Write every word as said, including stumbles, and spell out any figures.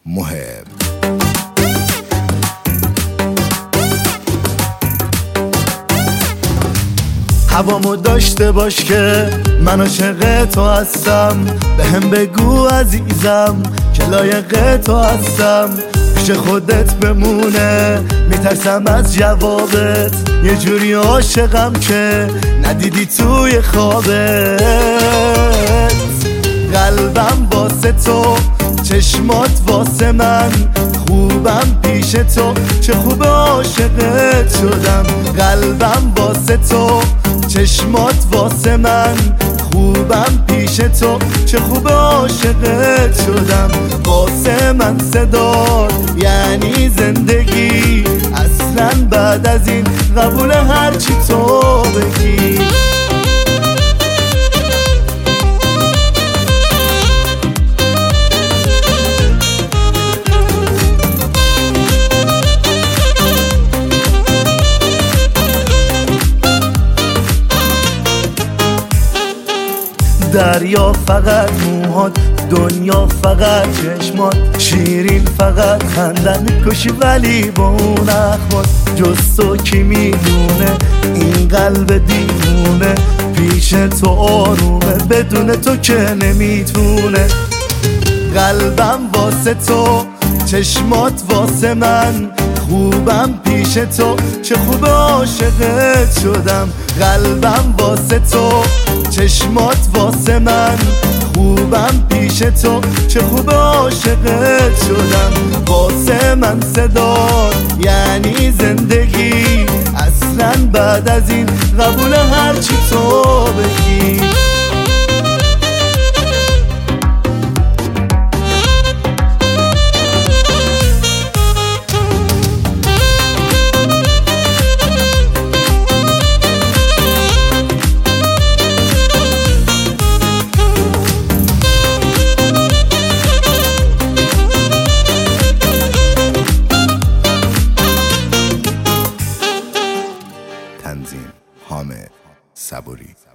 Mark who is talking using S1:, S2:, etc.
S1: محب. هوامو داشته باش که من عاشق تو هستم، به هم بگو عزیزم که لایق تو هستم. پیش خودت بمونه میترسم از جوابت، یه جوری عاشقم که ندیدی توی خوابت. قلبم واسه تو، چشمات واسه من، خوبم پیش تو، چه خوب عاشقت شدم. قلبم واسه تو، چشمات واسه من، خوبم پیش تو، چه خوب عاشقت شدم. واسه من صدات یعنی زندگی، اصلا بعد از این قبول هرچی تو بگی. دریا فقط موهات، دنیا فقط چشمات، شیرین فقط خندن کشی ولی با اون اخمات. جز تو کی میدونه این قلب دیوونه، پیش تو آرومه بدون تو که نمیتونه. قلبم واسه تو، چشمات واسه من، خوبم پیش تو، چه خوب عاشقت شدم. قلبم واسه تو، چشمات واسه من، خوبم پیش تو، چه خوب عاشقت شدم. واسه من صدات یعنی زندگی، اصلا بعد از این قبول هرچی تو بگی. تنظیم حامد صبوری.